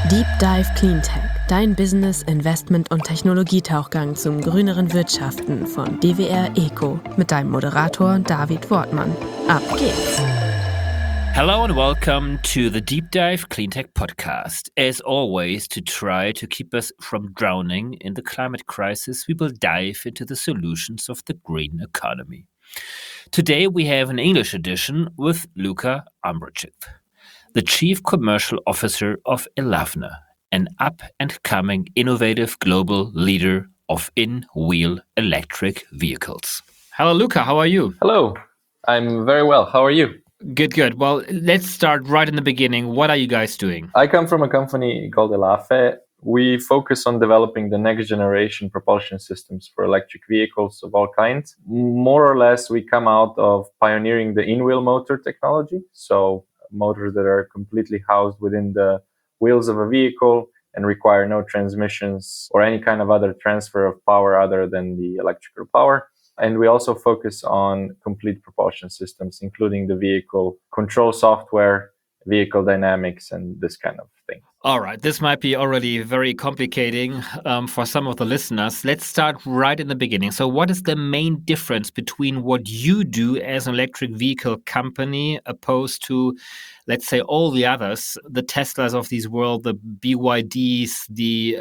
Deep Dive Cleantech, dein Business-, Investment- und Technologietauchgang zum grüneren Wirtschaften von DWR Eco mit deinem Moderator David Wortmann. Ab geht's! Hello and welcome to the Deep Dive Cleantech podcast. As always, to try to keep us from drowning in the climate crisis, we will dive into the solutions of the green economy. Today we have an English edition with Luka Ambrachev, the Chief Commercial Officer of Elavna, an up-and-coming innovative global leader of in-wheel electric vehicles. Hello, Luka. How are you? Hello. I'm very well. How are you? Good. Well, let's start right in the beginning. What are you guys doing? I come from a company called Elafe. We focus on developing the next generation propulsion systems for electric vehicles of all kinds. More or less, we come out of pioneering the in-wheel motor technology. So motors that are completely housed within the wheels of a vehicle and require no transmissions or any kind of other transfer of power other than the electrical power. And we also focus on complete propulsion systems, including the vehicle control software, vehicle dynamics, and this kind of thing. All right, this might be already very complicating for some of the listeners. Let's start right in the beginning. So what is the main difference between what you do as an electric vehicle company opposed to, let's say, all the others, the Teslas of this world, the BYDs, the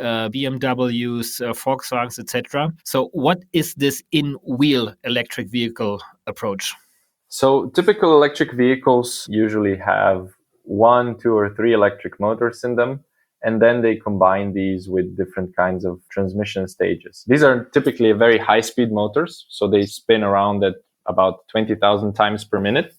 BMWs, Volkswagens, etc.? So what is this in-wheel electric vehicle approach? So typical electric vehicles usually have 1, 2, or 3 electric motors in them, and then they combine these with different kinds of transmission stages. These are typically very high-speed motors, so they spin around at about 20,000 times per minute.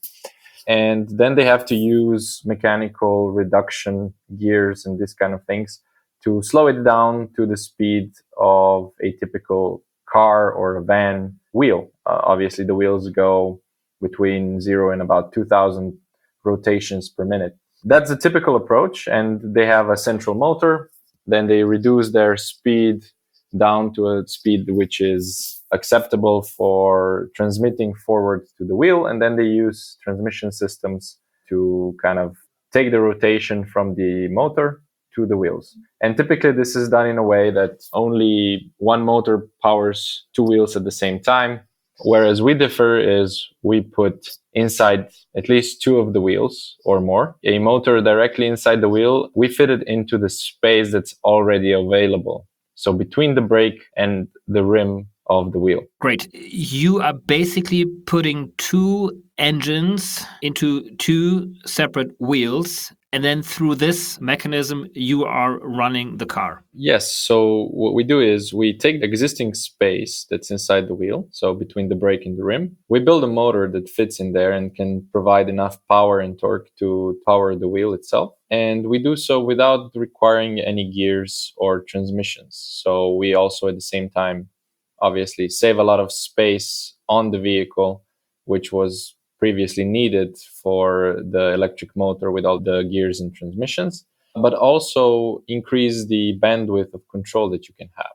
And then they have to use mechanical reduction gears and this kind of things to slow it down to the speed of a typical car or a van wheel. Obviously, the wheels go between 0 and about 2,000 rotations per minute. That's a typical approach, and they have a central motor. Then they reduce their speed down to a speed which is acceptable for transmitting forward to the wheel, and then they use transmission systems to kind of take the rotation from the motor to the wheels. And typically this is done in a way that only one motor powers 2 wheels at the same time. Whereas we differ is we put inside at least 2 of the wheels or more a motor directly inside the wheel. We fit it into the space that's already available. So between the brake and the rim of the wheel. Great. You are basically putting 2 engines into 2 separate wheels, and then through this mechanism, you are running the car. Yes. So what we do is we take the existing space that's inside the wheel, so between the brake and the rim. We build a motor that fits in there and can provide enough power and torque to power the wheel itself. And we do so without requiring any gears or transmissions. So we also at the same time obviously save a lot of space on the vehicle, which was previously needed for the electric motor with all the gears and transmissions, but also increase the bandwidth of control that you can have.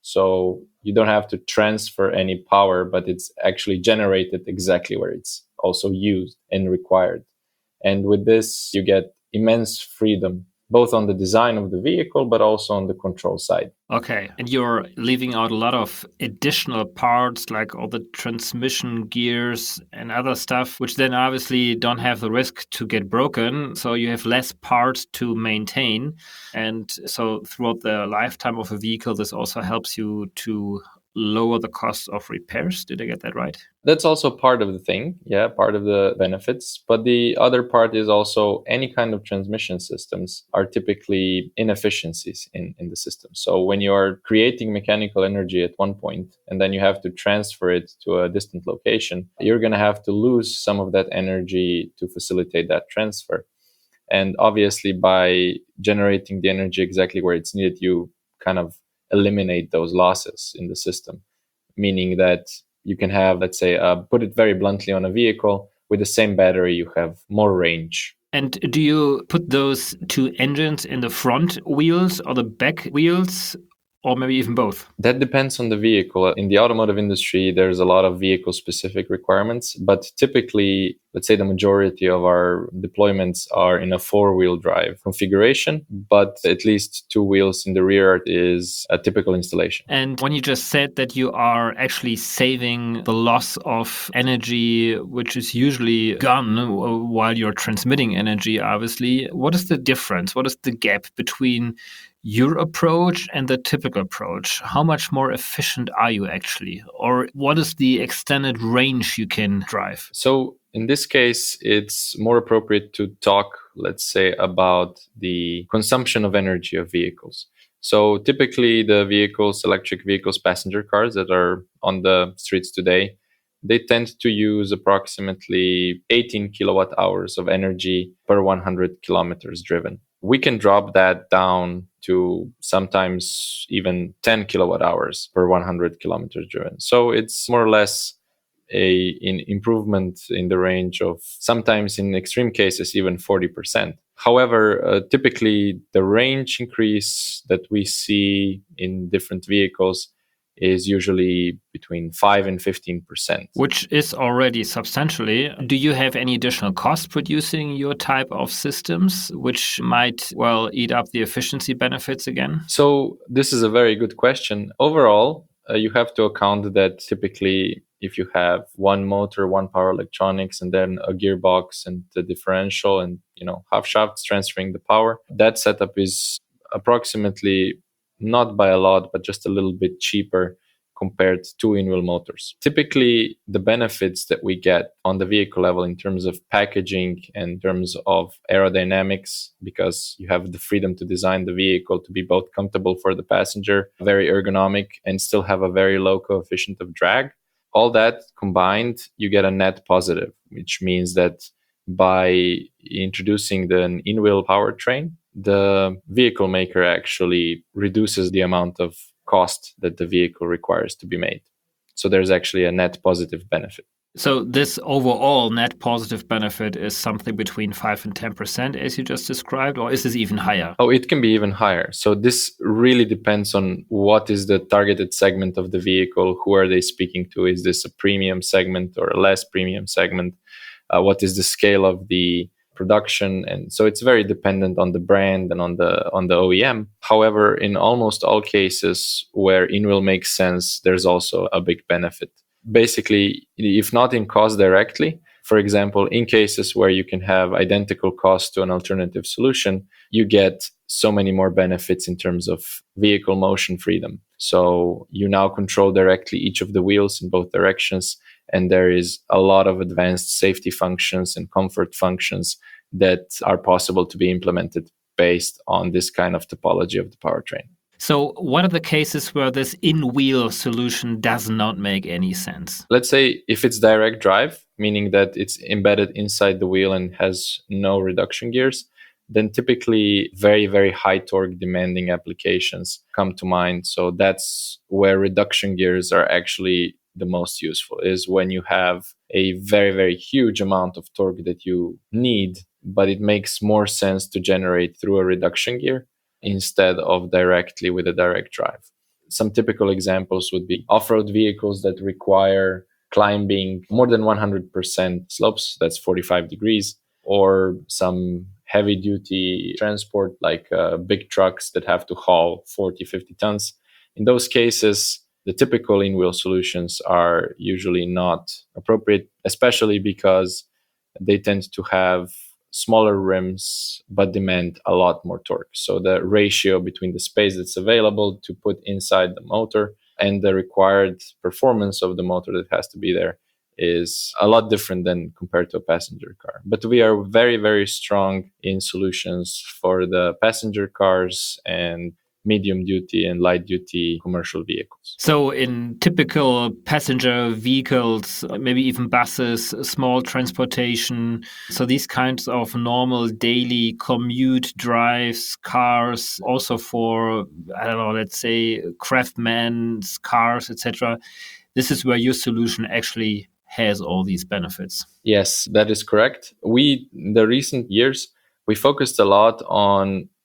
So you don't have to transfer any power, but it's actually generated exactly where it's also used and required. And with this, you get immense freedom, both on the design of the vehicle, but also on the control side. Okay. And you're leaving out a lot of additional parts, like all the transmission gears and other stuff, which then obviously don't have the risk to get broken. So you have less parts to maintain. And so throughout the lifetime of a vehicle, this also helps you to lower the cost of repairs. Did I get that right? That's also part of the thing. Yeah, part of the benefits. But the other part is also any kind of transmission systems are typically inefficiencies in the system. So when you are creating mechanical energy at one point and then you have to transfer it to a distant location, you're going to have to lose some of that energy to facilitate that transfer. And obviously by generating the energy exactly where it's needed, you kind of eliminate those losses in the system, meaning that you can have, let's say, put it very bluntly, on a vehicle with the same battery, you have more range. And do you put those 2 engines in the front wheels or the back wheels? or maybe even both? That depends on the vehicle. In the automotive industry, there's a lot of vehicle specific requirements, but typically, let's say the majority of our deployments are in a 4-wheel drive configuration, but at least 2 wheels in the rear is a typical installation. And when you just said that you are actually saving the loss of energy, which is usually gone while you're transmitting energy, obviously, what is the difference? What is the gap between your approach and the typical approach? How much more efficient are you actually? Or what is the extended range you can drive? So in this case, it's more appropriate to talk, let's say, about the consumption of energy of vehicles. So typically the vehicles, electric vehicles, passenger cars that are on the streets today, they tend to use approximately 18 kilowatt hours of energy per 100 kilometers driven. We can drop that down to sometimes even 10 kilowatt hours per 100 kilometers driven. So it's more or less an improvement in the range of sometimes in extreme cases even 40%. However, typically the range increase that we see in different vehicles is usually between 5 and 15%. Which is already substantially. Do you have any additional cost producing your type of systems, which might, well, eat up the efficiency benefits again? So this is a very good question. Overall, you have to account that typically if you have one motor, one power electronics, and then a gearbox and the differential and half shafts transferring the power, that setup is approximately, not by a lot, but just a little bit cheaper compared to in-wheel motors. Typically, the benefits that we get on the vehicle level in terms of packaging and in terms of aerodynamics, because you have the freedom to design the vehicle to be both comfortable for the passenger, very ergonomic, and still have a very low coefficient of drag. All that combined, you get a net positive, which means that by introducing the in-wheel powertrain, the vehicle maker actually reduces the amount of cost that the vehicle requires to be made. So there's actually a net positive benefit. So this overall net positive benefit is something between 5 and 10%, as you just described, or is this even higher? Oh, it can be even higher. So this really depends on what is the targeted segment of the vehicle. Who are they speaking to? Is this a premium segment or a less premium segment? What is the scale of the production? And so it's very dependent on the brand and on the OEM. However, in almost all cases where in-wheel makes sense, there's also a big benefit. Basically, if not in cost directly, for example, in cases where you can have identical cost to an alternative solution, you get so many more benefits in terms of vehicle motion freedom. So you now control directly each of the wheels in both directions. And there is a lot of advanced safety functions and comfort functions that are possible to be implemented based on this kind of topology of the powertrain. So what are the cases where this in-wheel solution does not make any sense? Let's say if it's direct drive, meaning that it's embedded inside the wheel and has no reduction gears, then typically very, very high torque demanding applications come to mind. So that's where reduction gears are actually the most useful, is when you have a very, very huge amount of torque that you need, but it makes more sense to generate through a reduction gear instead of directly with a direct drive. Some typical examples would be off-road vehicles that require climbing more than 100% slopes, that's 45 degrees, or some heavy-duty transport like big trucks that have to haul 40, 50 tons. In those cases, the typical in-wheel solutions are usually not appropriate, especially because they tend to have smaller rims but demand a lot more torque. So the ratio between the space that's available to put inside the motor and the required performance of the motor that has to be there is a lot different than compared to a passenger car. But we are very, very strong in solutions for the passenger cars and medium duty and light duty commercial vehicles. So in typical passenger vehicles, maybe even buses, small transportation, so these kinds of normal daily commute drives, cars, also for, I don't know, let's say craftsmen's cars, etc. This is where your solution actually has all these benefits. Yes, that is correct. In the recent years, we focused a lot on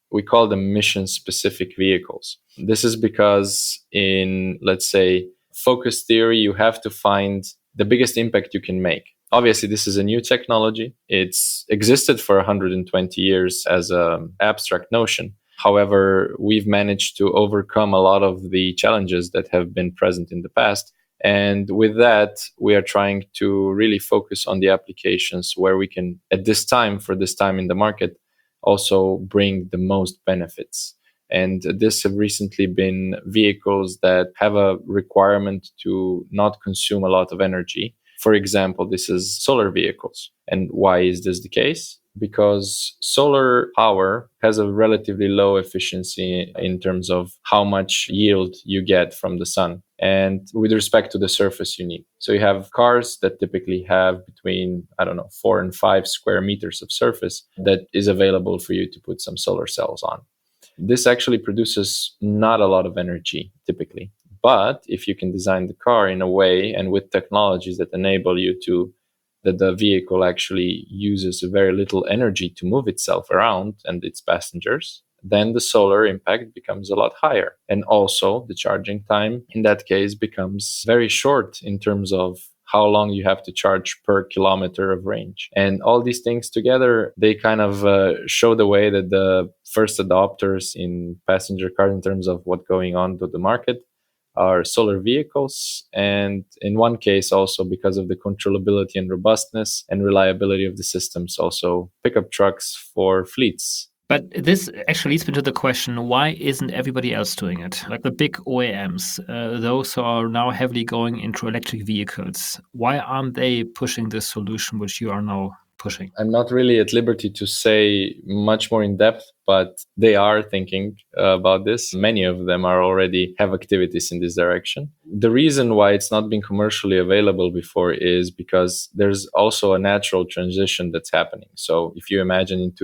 we call them mission-specific vehicles. This is because in, let's say, focus theory, you have to find the biggest impact you can make. Obviously, this is a new technology. It's existed for 120 years as an abstract notion. However, we've managed to overcome a lot of the challenges that have been present in the past. And with that, we are trying to really focus on the applications where we can, at this time, for this time in the market, also bring the most benefits. And this have recently been vehicles that have a requirement to not consume a lot of energy. For example, this is solar vehicles. And why is this the case? Because solar power has a relatively low efficiency in terms of how much yield you get from the sun and with respect to the surface you need. So you have cars that typically have between, 4 and 5 square meters of surface that is available for you to put some solar cells on. This actually produces not a lot of energy typically. But if you can design the car in a way and with technologies that enable you to, that the vehicle actually uses very little energy to move itself around and its passengers, then the solar impact becomes a lot higher. And also the charging time in that case becomes very short in terms of how long you have to charge per kilometer of range. And all these things together, they kind of show the way that the first adopters in passenger cars in terms of what's going on to the market are solar vehicles, and in one case also because of the controllability and robustness and reliability of the systems, also pickup trucks for fleets. But this actually leads me to the question, why isn't everybody else doing it? Like the big OEMs, those who are now heavily going into electric vehicles, why aren't they pushing this solution which you are now pushing? I'm not really at liberty to say much more in depth, but they are thinking about this. Many of them are already have activities in this direction. The reason why it's not been commercially available before is because there's also a natural transition that's happening. So if you imagine in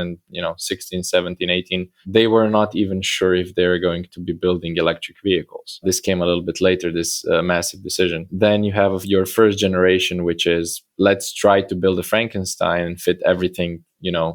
2016, 17, 18, they were not even sure if they're going to be building electric vehicles. This came a little bit later, this massive decision. Then you have your first generation, which is let's try to build a Frankenstein and fit everything,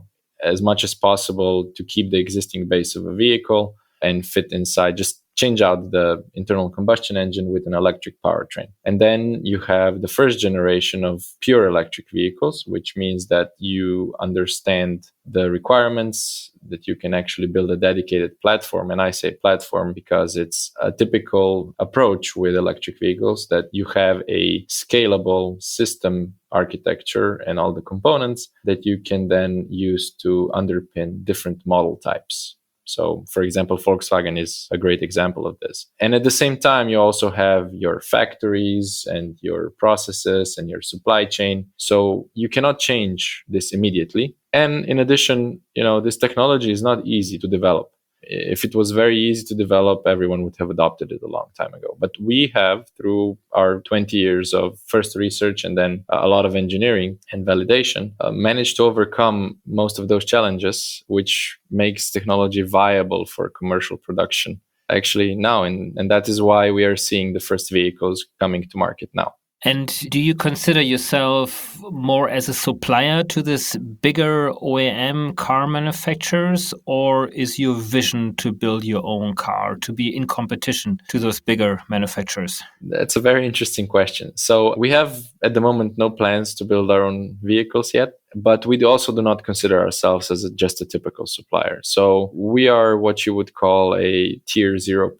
as much as possible to keep the existing base of a vehicle and fit inside, just change out the internal combustion engine with an electric powertrain. And then you have the first generation of pure electric vehicles, which means that you understand the requirements, that you can actually build a dedicated platform. And I say platform because it's a typical approach with electric vehicles, that you have a scalable system architecture and all the components that you can then use to underpin different model types. So, for example, Volkswagen is a great example of this. And at the same time, you also have your factories and your processes and your supply chain. So you cannot change this immediately. And in addition, this technology is not easy to develop. If it was very easy to develop, everyone would have adopted it a long time ago. But we have, through our 20 years of first research and then a lot of engineering and validation, managed to overcome most of those challenges, which makes technology viable for commercial production actually now. And that is why we are seeing the first vehicles coming to market now. And do you consider yourself more as a supplier to this bigger OEM car manufacturers, or is your vision to build your own car, to be in competition to those bigger manufacturers? That's a very interesting question. So we have at the moment no plans to build our own vehicles yet, but we also do not consider ourselves as just a typical supplier. So we are what you would call a tier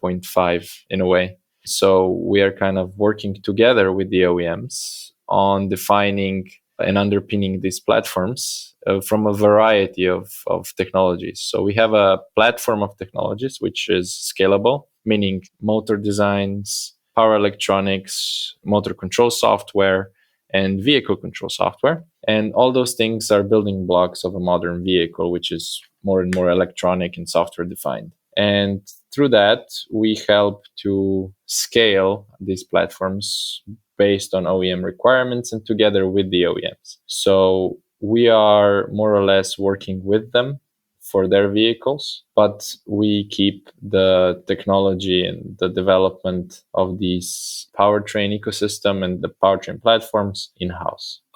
0.5 in a way. So we are kind of working together with the OEMs on defining and underpinning these platforms from a variety of technologies. So we have a platform of technologies which is scalable, meaning motor designs, power electronics, motor control software, and vehicle control software. And all those things are building blocks of a modern vehicle, which is more and more electronic and software defined. And through that, we help to scale these platforms based on OEM requirements and together with the OEMs. So we are more or less working with them for their vehicles, but we keep the technology and the development of these powertrain ecosystem and the powertrain platforms in-house.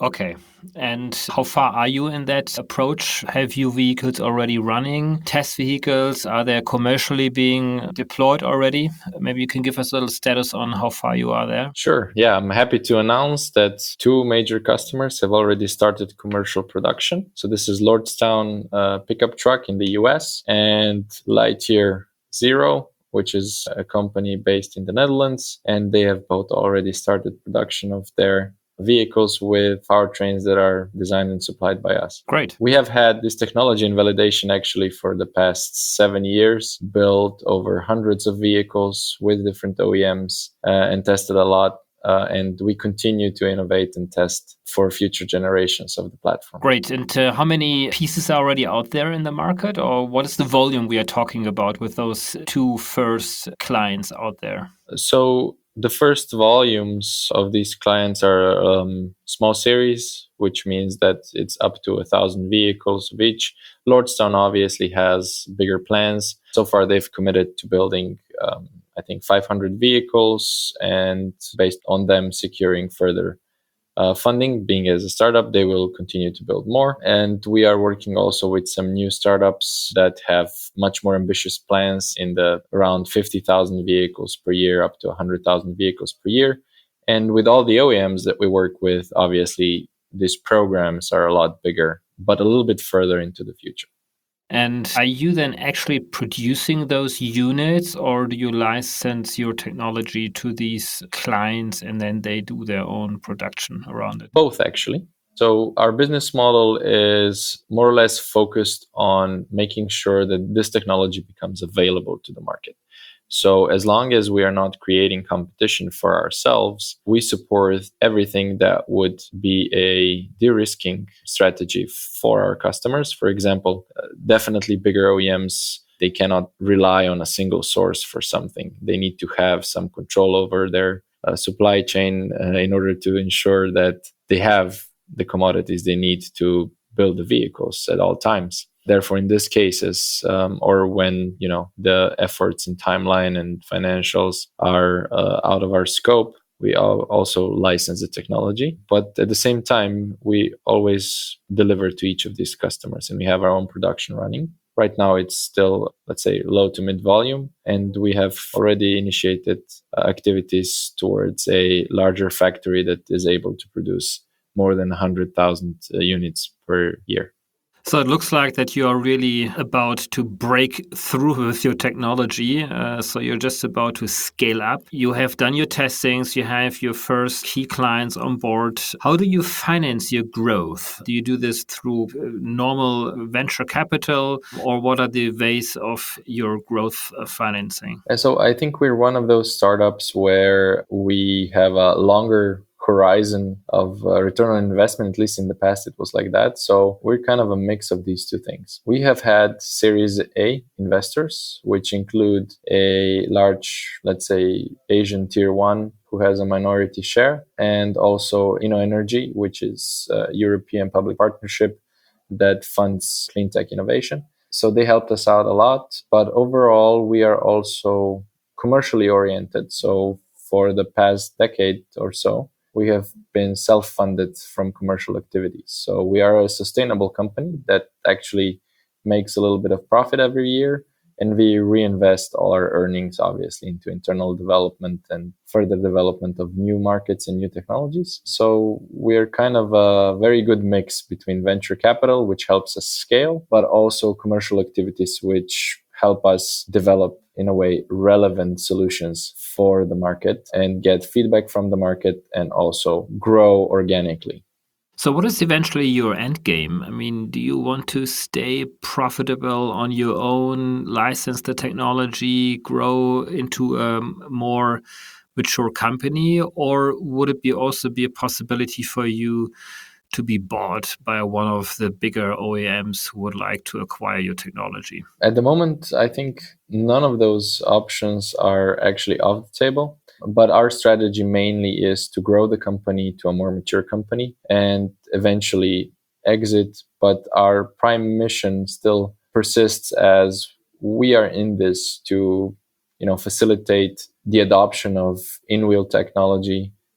Okay. And how far are you in that approach? Have you vehicles already running? Test vehicles? Are they commercially being deployed already? Maybe you can give us a little status on how far you are there. Sure. Yeah, I'm happy to announce that two major customers have already started commercial production. So this is Lordstown pickup truck in the US and Lightyear Zero, which is a company based in the Netherlands. And they have both already started production of their vehicles with powertrains that are designed and supplied by us. Great. We have had this technology in validation actually for the past 7 years, built over hundreds of vehicles with different OEMs and tested a lot. And we continue to innovate and test for future generations of the platform. Great. And how many pieces are already out there in the market, or what is the volume we are talking about with those two first clients out there? So the first volumes of these clients are small series, which means that it's up to 1,000 vehicles of each. Lordstown obviously has bigger plans. So far, they've committed to building, I think, 500 vehicles, and based on them securing further funding. Being as a startup, they will continue to build more. And we are working also with some new startups that have much more ambitious plans in the around 50,000 vehicles per year, up to 100,000 vehicles per year. And with all the OEMs that we work with, obviously, these programs are a lot bigger, but a little bit further into the future. And are you then actually producing those units, or do you license your technology to these clients and then they do their own production around it? Both, actually. So our business model is more or less focused on making sure that this technology becomes available to the market. So as long as we are not creating competition for ourselves, we support everything that would be a de-risking strategy for our customers. For example, definitely bigger OEMs, they cannot rely on a single source for something. They need to have some control over their supply chain in order to ensure that they have the commodities they need to build the vehicles at all times. Therefore, in these cases, or when the efforts and timeline and financials are out of our scope, we also license the technology. But at the same time, we always deliver to each of these customers, and we have our own production running. Right now, it's still, let's say, low to mid volume, and we have already initiated activities towards a larger factory that is able to produce more than 100,000 units per year. So it looks like that you are really about to break through with your technology. So you're just about to scale up. You have done your testings. You have your first key clients on board. How do you finance your growth? Do you do this through normal venture capital, or what are the ways of your growth financing? And so I think we're one of those startups where we have a longer horizon of return on investment. At least in the past it was like that. So we're kind of a mix of these two things. We have had Series A investors, which include a large, let's say, Asian tier one who has a minority share, and also InnoEnergy, which is a European public partnership that funds clean tech innovation. So they helped us out a lot. But overall, we are also commercially oriented. So for the past decade or so, we have been self-funded from commercial activities. So we are a sustainable company that actually makes a little bit of profit every year, and we reinvest all our earnings, obviously, into internal development and further development of new markets and new technologies. So we're kind of a very good mix between venture capital, which helps us scale, but also commercial activities, which help us develop, in a way, relevant solutions for the market and get feedback from the market and also grow organically. So what is eventually your end game? I mean, do you want to stay profitable on your own, license the technology, grow into a more mature company, or would it also be a possibility for you to be bought by one of the bigger OEMs who would like to acquire your technology? At the moment, I think none of those options are actually off the table. But our strategy mainly is to grow the company to a more mature company and eventually exit. But our prime mission still persists, as we are in this to facilitate the adoption of in-wheel technology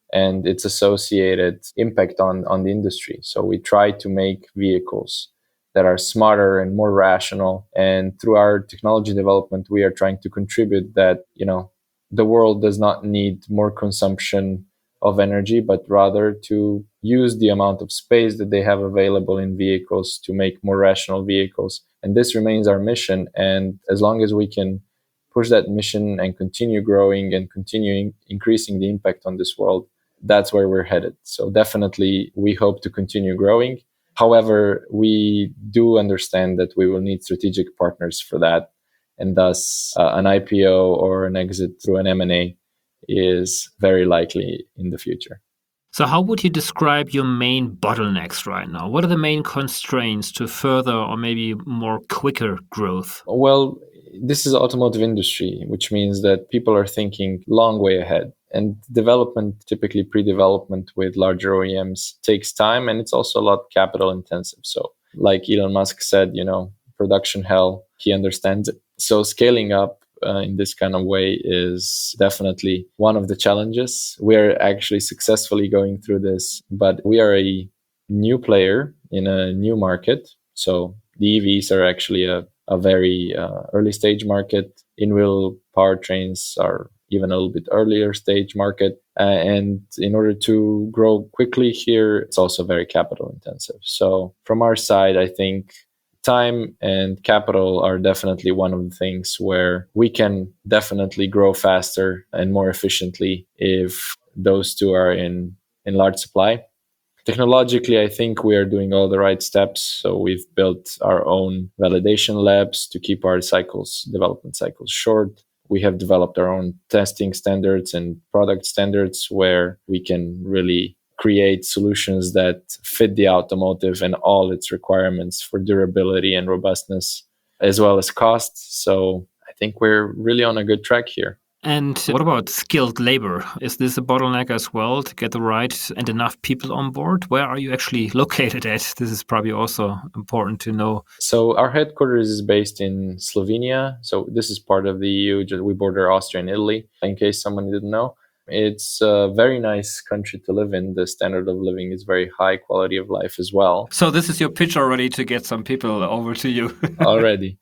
and its associated impact on the industry. So we try to make vehicles that are smarter and more rational. And through our technology development, we are trying to contribute that, the world does not need more consumption of energy, but rather to use the amount of space that they have available in vehicles to make more rational vehicles. And this remains our mission. And as long as we can push that mission and continue growing and continuing increasing the impact on this world, that's where we're headed. So definitely we hope to continue growing. However, we do understand that we will need strategic partners for that. And thus, an IPO or an exit through an M&A is very likely in the future. So how would you describe your main bottlenecks right now? What are the main constraints to further or maybe more quicker growth? Well, this is the automotive industry, which means that people are thinking long way ahead. And development, typically pre-development with larger OEMs, takes time, and it's also a lot capital intensive. So like Elon Musk said, production hell, he understands it. So scaling up in this kind of way is definitely one of the challenges. We're actually successfully going through this, but we are a new player in a new market. So the EVs are actually a very early stage market. In-wheel powertrains are even a little bit earlier stage market. And in order to grow quickly here, it's also very capital intensive. So from our side, I think time and capital are definitely one of the things where we can definitely grow faster and more efficiently if those two are in large supply. Technologically, I think we are doing all the right steps. So we've built our own validation labs to keep our development cycles short. We have developed our own testing standards and product standards where we can really create solutions that fit the automotive and all its requirements for durability and robustness, as well as cost. So I think we're really on a good track here. And what about skilled labor? Is this a bottleneck as well to get the right and enough people on board? Where are you actually located at? This is probably also important to know. So our headquarters is based in Slovenia. So this is part of the EU. We border Austria and Italy, in case someone didn't know. It's a very nice country to live in. The standard of living is very high, quality of life as well. So this is your pitch already to get some people over to you. already.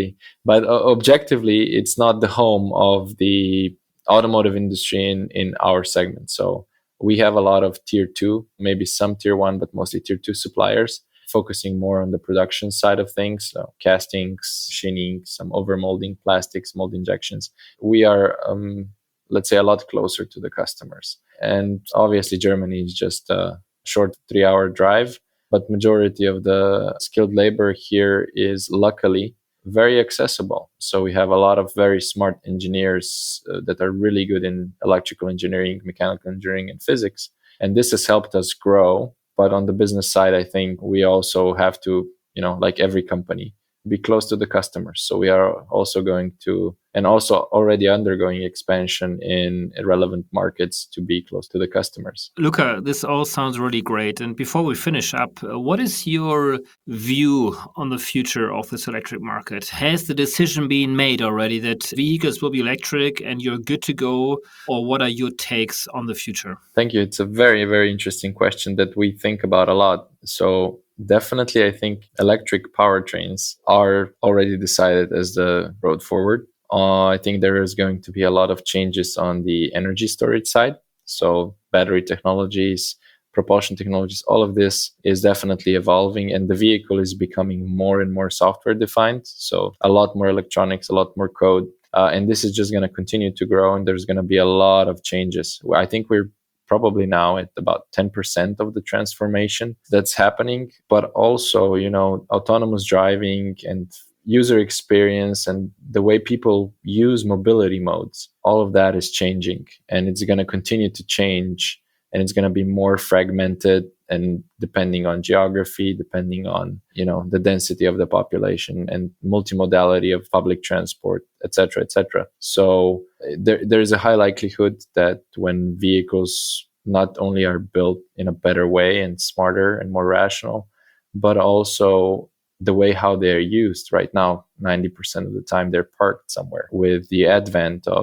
But objectively, it's not the home of the automotive industry in our segment. So we have a lot of tier 2, maybe some tier 1, but mostly tier 2 suppliers, focusing more on the production side of things, so castings, machining, some overmolding, plastics, mold injections. We are let's say, a lot closer to the customers. And obviously, Germany is just a short 3-hour drive, but majority of the skilled labor here is luckily very accessible. So we have a lot of very smart engineers that are really good in electrical engineering, mechanical engineering, and physics. And this has helped us grow. But on the business side, I think we also have to, like every company, be close to the customers. So we are also going to, and also already undergoing expansion in relevant markets to be close to the customers. Luca, this all sounds really great. And before we finish up, what is your view on the future of this electric market? Has the decision been made already that vehicles will be electric and you're good to go? Or what are your takes on the future? Thank you. It's a very, very interesting question that we think about a lot. So definitely, I think electric powertrains are already decided as the road forward. I think there is going to be a lot of changes on the energy storage side. So battery technologies, propulsion technologies, all of this is definitely evolving, and the vehicle is becoming more and more software defined. So a lot more electronics, a lot more code. And this is just going to continue to grow, and there's going to be a lot of changes. I think we're probably now at about 10% of the transformation that's happening. But also, autonomous driving and user experience and the way people use mobility modes, all of that is changing, and it's going to continue to change, and it's going to be more fragmented, and depending on geography, depending on, the density of the population and multimodality of public transport, et cetera, et cetera. So there's a high likelihood that when vehicles not only are built in a better way and smarter and more rational, but also the way how they're used right now, 90% of the time they're parked somewhere. With the advent of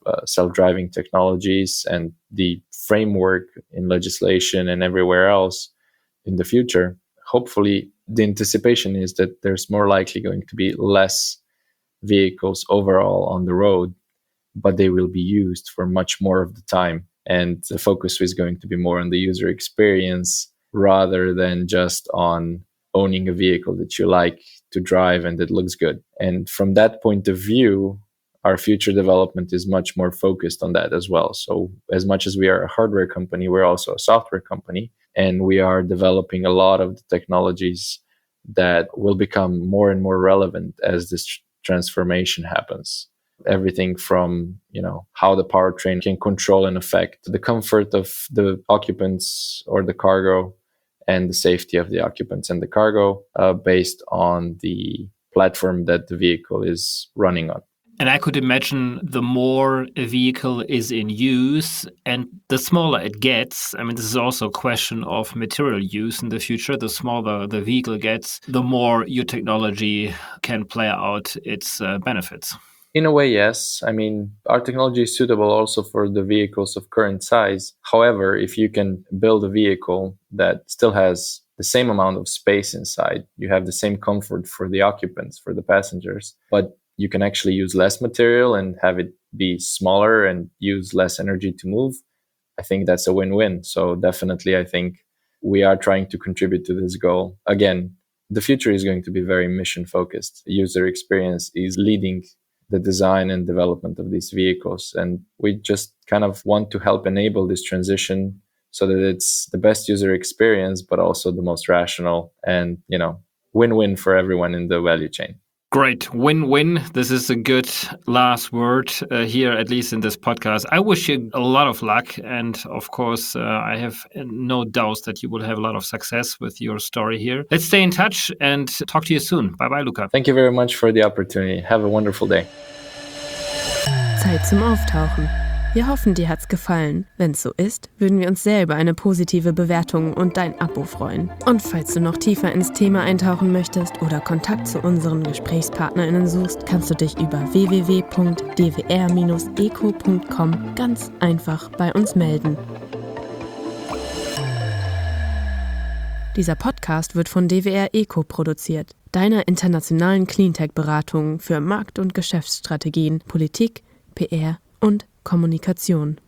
self-driving technologies and the framework in legislation and everywhere else in the future, hopefully the anticipation is that there's more likely going to be less vehicles overall on the road, but they will be used for much more of the time. And the focus is going to be more on the user experience rather than just on owning a vehicle that you like to drive and that looks good. And from that point of view, our future development is much more focused on that as well. So as much as we are a hardware company, we're also a software company, and we are developing a lot of the technologies that will become more and more relevant as this transformation happens. Everything from, how the powertrain can control and affect the comfort of the occupants or the cargo and the safety of the occupants and the cargo based on the platform that the vehicle is running on. And I could imagine the more a vehicle is in use and the smaller it gets. I mean, this is also a question of material use in the future. The smaller the vehicle gets, the more your technology can play out its benefits. In a way, yes. I mean, our technology is suitable also for the vehicles of current size. However, if you can build a vehicle that still has the same amount of space inside, you have the same comfort for the occupants, for the passengers, but you can actually use less material and have it be smaller and use less energy to move, I think that's a win-win. So definitely, I think we are trying to contribute to this goal. Again, the future is going to be very mission-focused. User experience is leading the design and development of these vehicles. And we just kind of want to help enable this transition so that it's the best user experience, but also the most rational and, win-win for everyone in the value chain. Great. Win-win. This is a good last word here, at least in this podcast. I wish you a lot of luck. And of course, I have no doubts that you will have a lot of success with your story here. Let's stay in touch and talk to you soon. Bye-bye, Luca. Thank you very much for the opportunity. Have a wonderful day. Zeit zum Auftauchen. Wir hoffen, dir hat's gefallen. Wenn's so ist, würden wir uns sehr über eine positive Bewertung und dein Abo freuen. Und falls du noch tiefer ins Thema eintauchen möchtest oder Kontakt zu unseren GesprächspartnerInnen suchst, kannst du dich über www.dwr-eco.com ganz einfach bei uns melden. Dieser Podcast wird von DWR Eco produziert, deiner internationalen Cleantech-Beratung für Markt- und Geschäftsstrategien, Politik, PR und Kommunikation.